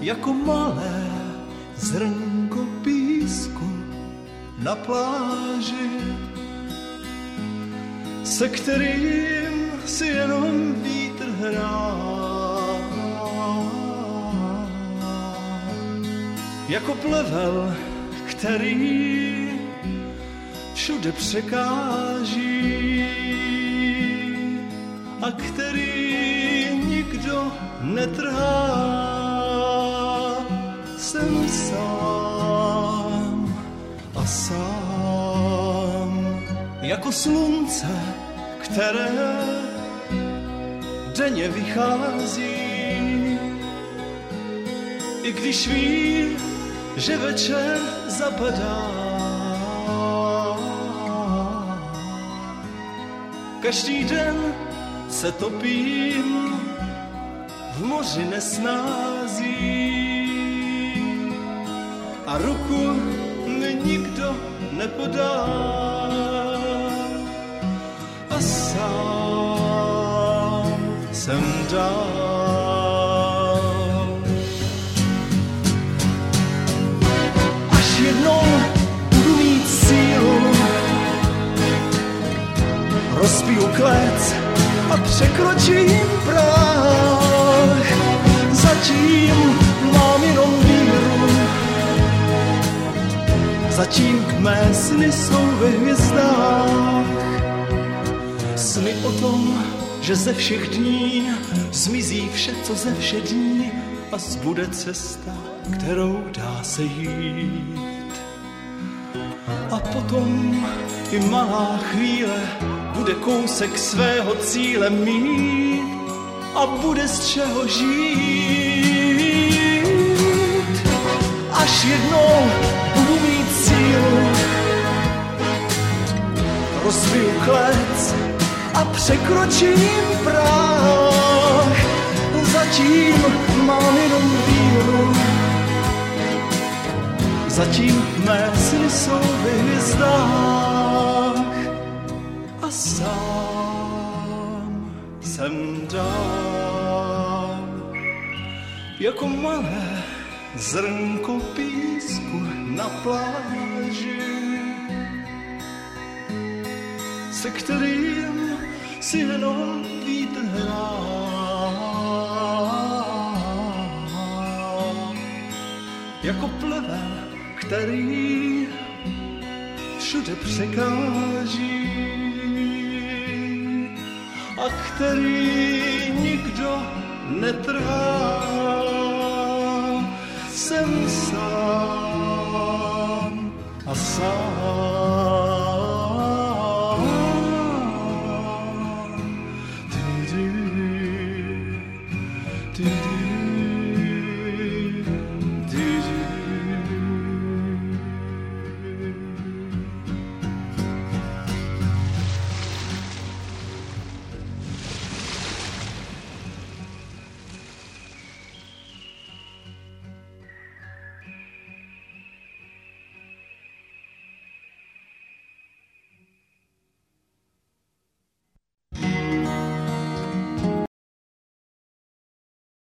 jako malé zrnko písku na pláži, se kterým si jenom vítr hrá. Jako plevel, který všude překáží a který nikdo netrhá. Jsem sám a sám, jako slunce, které denně vychází, i když ví, že večer zapadá. Každý den se topím v moři nesnází a ruku mi nikdo nepodá. A sám jsem dál. Až jednou budu mít sílu, rozbiju klec a překročím práh. Zatím mám jenom víru, zatím mé sny jsou ve hvězdách. Sny o tom, že ze všech dní zmizí vše, co ze všední a zbude cesta, kterou dá se jít. A potom i malá chvíle bude kousek svého cíle mít a bude z čeho žít. Až jednou budu mít sílu, rozbiju klec a překročím práh. Zatím mám jenom víru, zatím mé sny jsou ve hvězdách. A sám jsem dál, jako malé zrnko písku na pláži, se kterým si jenom vítr hrá. Jako plevel, který všude překáží a který nikdo netrhá. Jsem sám